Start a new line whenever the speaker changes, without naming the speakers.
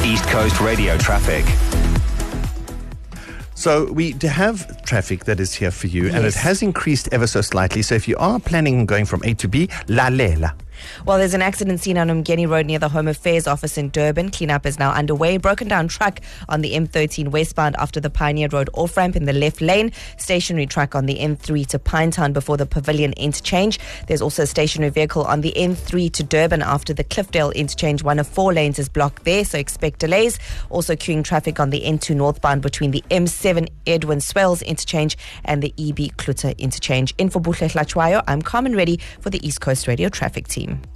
East Coast Radio traffic.
So we have traffic that is here for you, and it has increased ever so slightly. So if you are planning on going from A to B, lalela.
Well, there's an accident seen on Umgeni Road near the Home Affairs office in Durban. Cleanup is now underway. Broken down truck on the M13 westbound after the Pioneer Road off-ramp in the left lane. Stationary truck on the M3 to Pinetown before the Pavilion interchange. There's also a stationary vehicle on the M3 to Durban after the Cliffdale interchange. One of 4 lanes is blocked there, so expect delays. Also queuing traffic on the N2 northbound between the M7 Edwin Swells interchange and the EB Kluter interchange. In for Buhle Hlachwayo, I'm Carmen Reddy for the East Coast Radio traffic team.